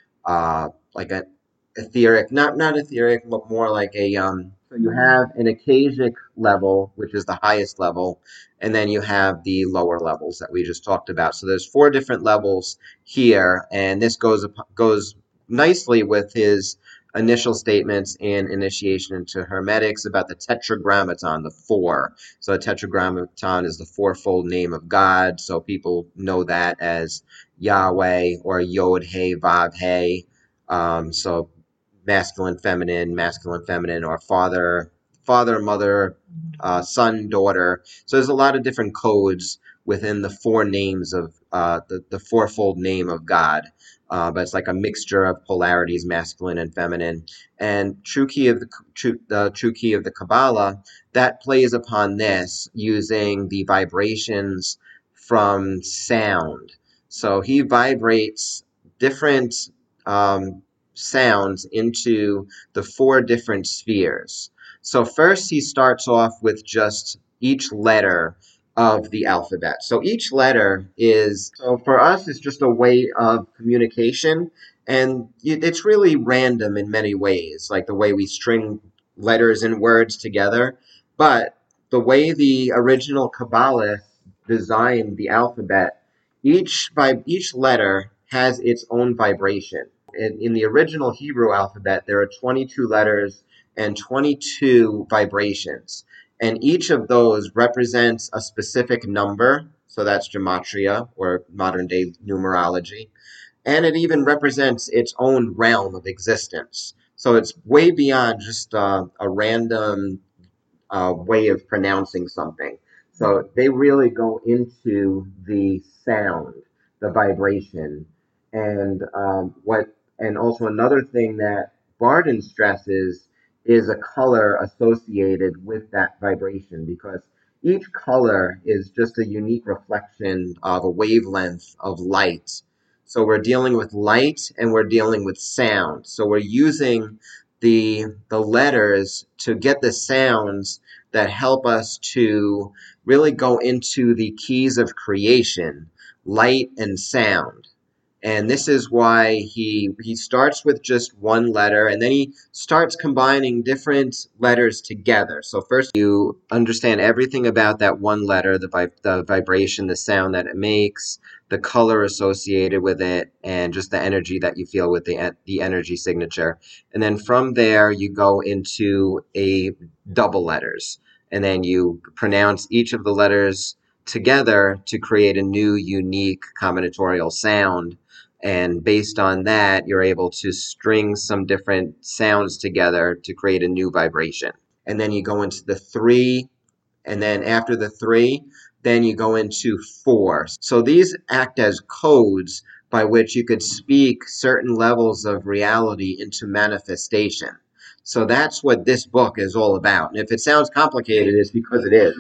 S2: uh like a etheric, not not etheric, but more like a um. So you have an Akashic level, which is the highest level, and then you have the lower levels that we just talked about. So there's four different levels here, and this goes goes nicely with his initial statements in Initiation into Hermetics about the Tetragrammaton, the four. So the Tetragrammaton is the fourfold name of God, so people know that as Yahweh or Yod He Vav He. Um, so masculine, feminine, masculine, feminine, or father, father, mother, uh, son, daughter. So there's a lot of different codes within the four names of uh, the, the fourfold name of God. Uh, but it's like a mixture of polarities, masculine and feminine. And true key of the true, the true key of the Kabbalah, that plays upon this using the vibrations from sound. So he vibrates different um, sounds into the four different spheres. So first he starts off with just each letter of the alphabet. So each letter is, so for us, it's just a way of communication, and it's really random in many ways, like the way we string letters and words together. But the way the original Kabbalists designed the alphabet, each by each letter has its own vibration. In, in the original Hebrew alphabet, there are twenty-two letters and twenty-two vibrations. And each of those represents a specific number. So that's gematria, or modern day numerology. And it even represents its own realm of existence. So it's way beyond just uh, a random uh, way of pronouncing something. So they really go into the sound, the vibration, and um, what. And also another thing that Bardon stresses is a color associated with that vibration, because each color is just a unique reflection of a wavelength of light. So we're dealing with light and we're dealing with sound. So we're using the the letters to get the sounds that help us to really go into the keys of creation, light and sound. And this is why he he starts with just one letter, and then he starts combining different letters together. So first you understand everything about that one letter, the, vib- the vibration, the sound that it makes, the color associated with it, and just the energy that you feel with the, the energy signature. And then from there you go into a double letters, and then you pronounce each of the letters together to create a new unique combinatorial sound. And based on that, you're able to string some different sounds together to create a new vibration. And then you go into the three, and then after the three, then you go into four. So these act as codes by which you could speak certain levels of reality into manifestation. So that's what this book is all about. And if it sounds complicated, it's because it is.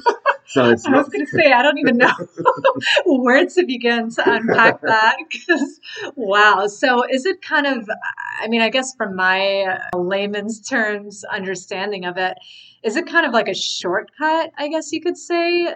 S2: So it's
S3: I was going to say, I don't even know where to begin to unpack that because, wow. So is it kind of, I mean, I guess from my uh, layman's terms understanding of it, is it kind of like a shortcut, I guess you could say,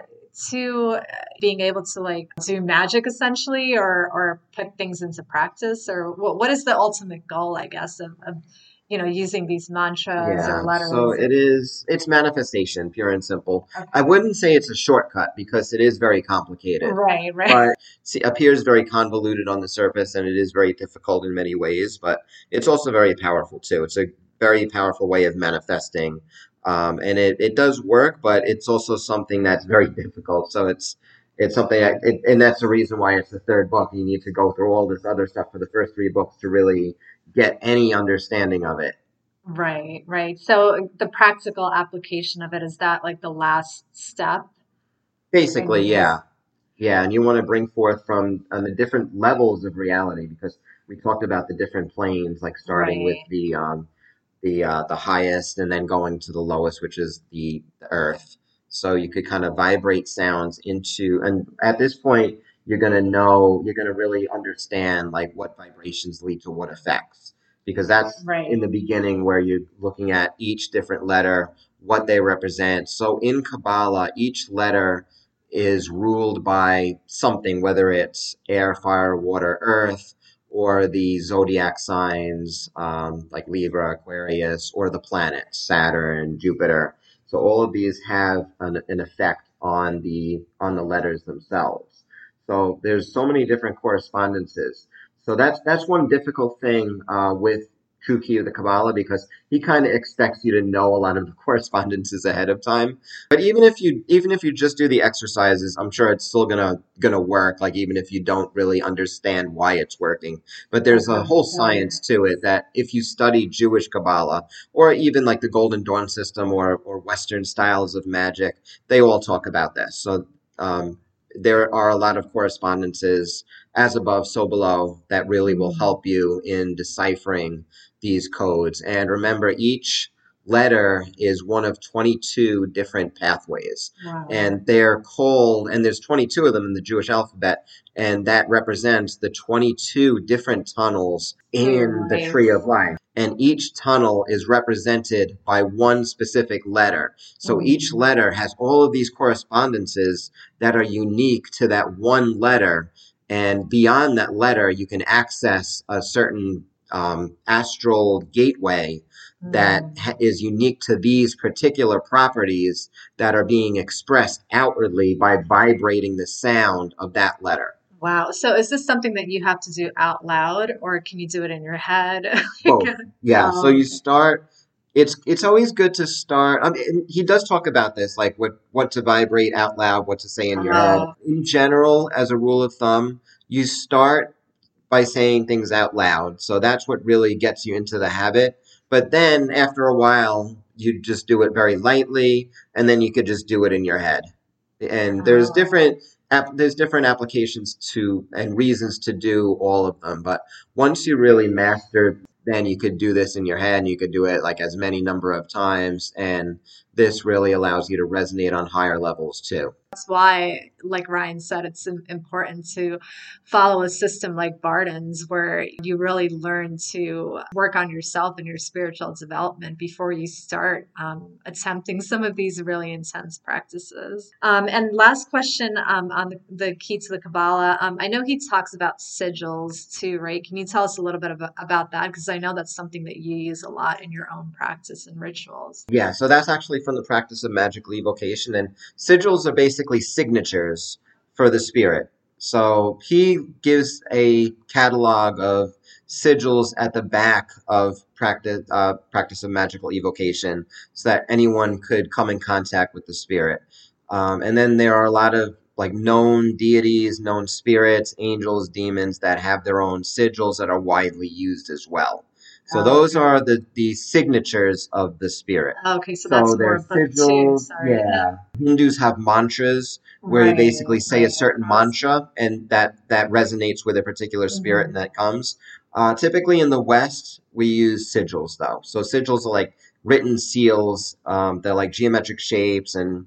S3: to uh, being able to like do magic essentially or or put things into practice? Or what, what is the ultimate goal, I guess, of, of you know, using these mantras or
S2: Yeah, so
S3: letters?
S2: it is, it's manifestation, pure and simple. I
S3: Okay.
S2: wouldn't say it's a shortcut because it is very complicated,
S3: Right, right.
S2: but see, appears very convoluted on the surface and it is very difficult in many ways, but it's also very powerful too. It's a very powerful way of manifesting. Um, and it, it does work, but it's also something that's very difficult. So it's it's something that, it, and that's the reason why it's the third book. You need to go through all this other stuff for the first three books to really get any understanding of it.
S3: Right, right. So the practical application of it, is that like the last step
S2: Basically,
S3: in your,
S2: yeah. Yeah, and you want to bring forth from on the different levels of reality because we talked about the different planes, like starting with
S3: right.
S2: the um the uh the highest and then going to the lowest, which is the, the earth. So you could kind of vibrate sounds into, and at this point you're gonna know, you're gonna really understand like what vibrations lead to what effects. Because that's in
S3: Right.
S2: the beginning where you're looking at each different letter, what they represent. So in Kabbalah, each letter is ruled by something, whether it's air, fire, water, earth, or the zodiac signs um, like Libra, Aquarius, or the planets, Saturn, Jupiter. So all of these have an, an effect on the on the letters themselves. So there's so many different correspondences. So that's that's one difficult thing uh, with Kuki of the Kabbalah because he kind of expects you to know a lot of the correspondences ahead of time. But even if you even if you just do the exercises, I'm sure it's still gonna gonna work. Like even if you don't really understand why it's working, but there's a
S3: Okay.
S2: whole
S3: Got it.
S2: science to it that if you study Jewish Kabbalah or even like the Golden Dawn system or or Western styles of magic, they all talk about this. So um, there are a lot of correspondences as above, so below that really will
S3: Mm,
S2: help you in deciphering these codes. And remember, each letter is one of twenty-two different pathways.
S3: wow.
S2: And they're called, and there's twenty-two of them in the Jewish alphabet, and that represents the twenty-two different tunnels
S3: For your
S2: in the
S3: life.
S2: tree of life. And each tunnel is represented by one specific letter. So each
S3: Mm,
S2: letter has all of these correspondences that are unique to that one letter. And beyond that letter, you can access a certain um, astral gateway that
S3: mm.
S2: ha- is unique to these particular properties that are being expressed outwardly by vibrating the sound of that letter.
S3: Wow. So is this something that you have to do out loud or can you do it in your head? Like,
S2: Both. Yeah. So
S3: oh,
S2: you
S3: okay.
S2: start. It's it's always good to start. I mean, he does talk about this, like what what to vibrate out loud, what to say in your head.
S3: Oh,
S2: In general, as a rule of thumb, you start by saying things out loud. So that's what really gets you into the habit. But then after a while, you just do it very lightly, and then you could just do it in your head. And there's
S3: oh.
S2: different app, there's different applications to and reasons to do all of them. But once you really master, then you could do this in your head, and you could do it like as many number of times, and this really allows you to resonate on higher levels too.
S3: That's why, like Ryan said, it's im- important to follow a system like Barton's, where you really learn to work on yourself and your spiritual development before you start um, attempting some of these really intense practices. Um, and last question um, on the, the key to the Kabbalah. Um, I know he talks about sigils too, right? Can you tell us a little bit about, about that? Because I know that's something that you use a lot in your own practice and rituals.
S2: Yeah, so that's actually from the practice of magical evocation, and sigils are basically signatures for the spirit. So he gives a catalog of sigils at the back of practice uh, practice of magical evocation, so that anyone could come in contact with the spirit. Um, and then there are a lot of like known deities, known spirits, angels, demons that have their own sigils that are widely used as well. So those
S3: Okay.
S2: are the, the signatures of the spirit.
S3: Okay, so
S2: So
S3: that's more
S2: there's
S3: book two.
S2: sigils,
S3: Sorry.
S2: yeah. Hindus have mantras where you
S3: Right,
S2: basically say a
S3: right.
S2: certain
S3: Okay.
S2: mantra and that, that resonates with a particular spirit and
S3: Mhm.
S2: that comes. Uh, typically in the West, we use sigils though. So sigils are like written seals. Um, they're like geometric shapes and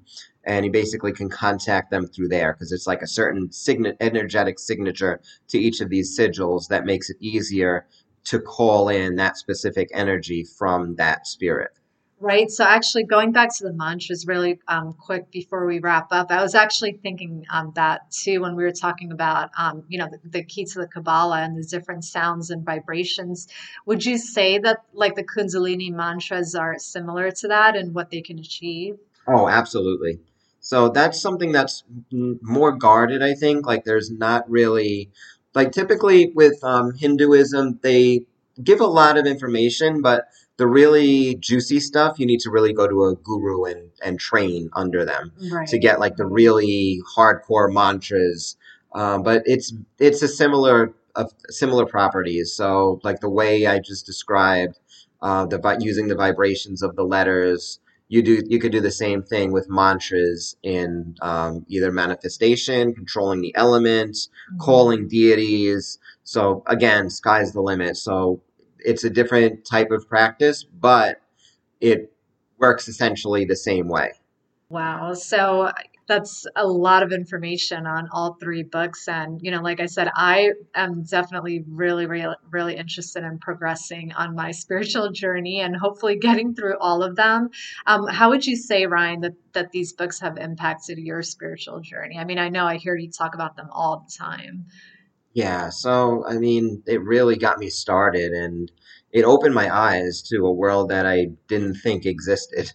S2: and you basically can contact them through there because it's like a certain sign- energetic signature to each of these sigils that makes it easier to call in that specific energy from that spirit.
S3: Right. So actually going back to the mantras really um, quick before we wrap up, I was actually thinking um, that too when we were talking about, um, you know, the, the key to the Kabbalah and the different sounds and vibrations. Would you say that like the Kundalini mantras are similar to that and what they can achieve?
S2: Oh, absolutely. So that's something that's m- more guarded, I think. Like there's not really, like typically with um, Hinduism, they give a lot of information, but the really juicy stuff, you need to really go to a guru and, and train under them to
S3: Right.
S2: get like the really hardcore mantras. Um, but it's it's a similar of similar properties. So like the way I just described, uh, the vi- using the vibrations of the letters you do you could do the same thing with mantras in um, either manifestation, controlling the elements,
S3: Mhm.
S2: calling deities. So again, sky's the limit. So it's a different type of practice, but it works essentially the same way.
S3: Wow. So that's a lot of information on all three books. And, you know, like I said, I am definitely really, really, really interested in progressing on my spiritual journey and hopefully getting through all of them. Um, how would you say, Ryan, that, that these books have impacted your spiritual journey? I mean, I know I hear you talk about them all the time.
S2: Yeah, so I mean, it really got me started and it opened my eyes to a world that I didn't think existed.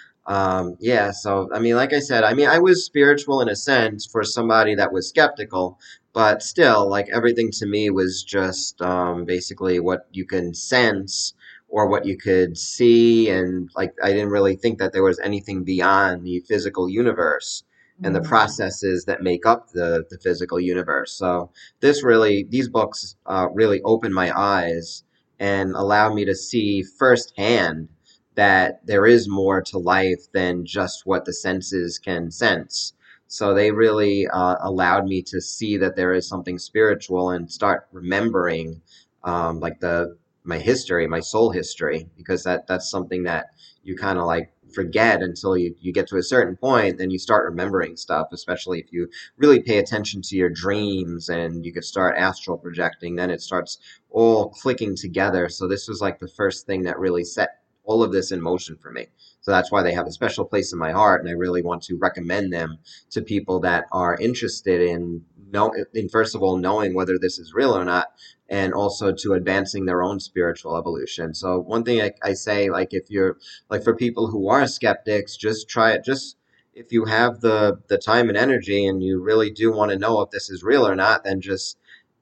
S2: Um, yeah, so I mean, like I said, I mean, I was spiritual in a sense for somebody that was skeptical, but still, like everything to me was just um, basically what you can sense or what you could see, and like I didn't really think that there was anything beyond the physical universe and the
S3: Mm.
S2: processes that make up the the physical universe. So this really, these books uh, really opened my eyes and allowed me to see firsthand that there is more to life than just what the senses can sense. So they really uh, allowed me to see that there is something spiritual and start remembering um, like the my history, my soul history, because that that's something that you kind of like forget until you, you get to a certain point, then you start remembering stuff, especially if you really pay attention to your dreams and you could start astral projecting, then it starts all clicking together. So this was like the first thing that really set all of this in motion for me. So that's why they have a special place in my heart, and I really want to recommend them to people that are interested in know in first of all knowing whether this is real or not, and also to advancing their own spiritual evolution. So one thing I, I say, like if you're like for people who are skeptics, just try it. Just if you have the the time and energy, and you really do want to know if this is real or not, then just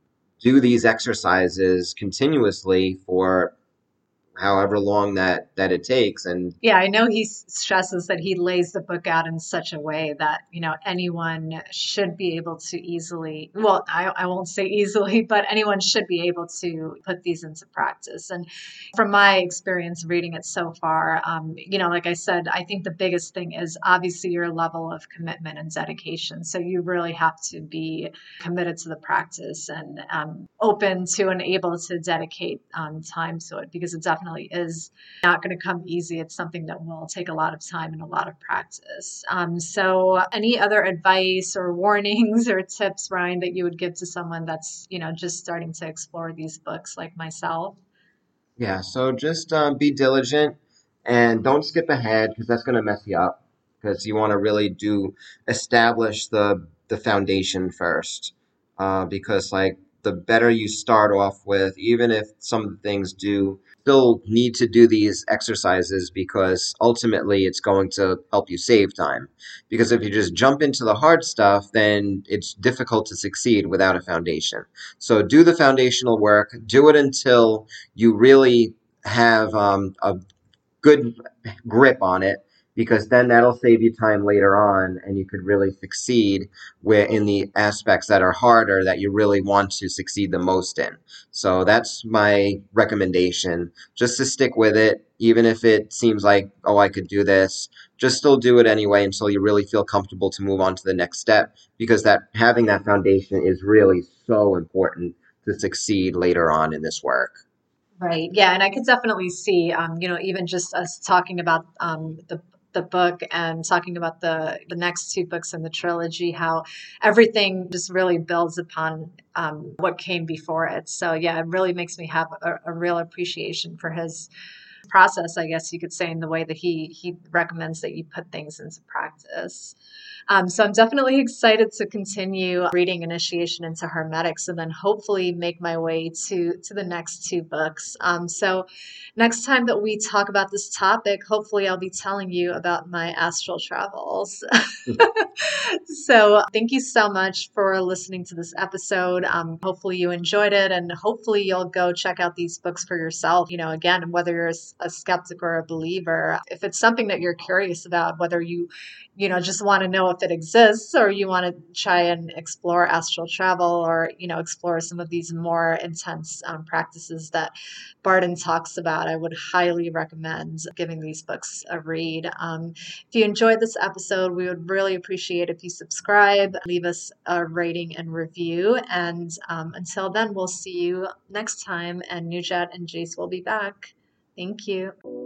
S2: do these exercises continuously for however long that that it takes. And
S3: Yeah, I know he s- stresses that he lays the book out in such a way that, you know, anyone should be able to easily, well, I, I won't say easily, but anyone should be able to put these into practice. And from my experience reading it so far, um, you know, like I said, I think the biggest thing is obviously your level of commitment and dedication. So you really have to be committed to the practice and um, open to and able to dedicate um, time to it because it definitely is not going to come easy. It's something that will take a lot of time and a lot of practice. Um, so, any other advice or warnings or tips, Ryan, that you would give to someone that's, you know, just starting to explore these books like myself?
S2: yeah, so just um, be diligent and don't skip ahead because that's going to mess you up because you want to really do establish the the foundation first. Uh, because like the better you start off with, even if some of the things do still need to do these exercises because ultimately it's going to help you save time. Because if you just jump into the hard stuff, then it's difficult to succeed without a foundation. So do the foundational work, do it until you really have um, a good grip on it because then that'll save you time later on and you could really succeed where in the aspects that are harder that you really want to succeed the most in. So that's my recommendation, just to stick with it even if it seems like, oh, I could do this. Just still do it anyway until you really feel comfortable to move on to the next step because that having that foundation is really so important to succeed later on in this work.
S3: Right. Yeah, and I could definitely see, um, you know, even just us talking about um, the the book and talking about the the next two books in the trilogy, how everything just really builds upon um, what came before it. So yeah, it really makes me have a, a real appreciation for his process, I guess you could say, in the way that he he recommends that you put things into practice. Um, so I'm definitely excited to continue reading Initiation into Hermetics and then hopefully make my way to to the next two books. Um, so next time that we talk about this topic, hopefully I'll be telling you about my astral travels. So thank you so much for listening to this episode. Um, hopefully you enjoyed it, and hopefully you'll go check out these books for yourself. You know, again, whether you're a, a skeptic or a believer, if it's something that you're curious about, whether you, you know, just want to know if it exists or you want to try and explore astral travel or, you know, explore some of these more intense um, practices that Barden talks about, I would highly recommend giving these books a read. Um, if you enjoyed this episode, we would really appreciate if you subscribe, leave us a rating and review. And um, until then, we'll see you next time, and Nujat and Jace will be back. Thank you.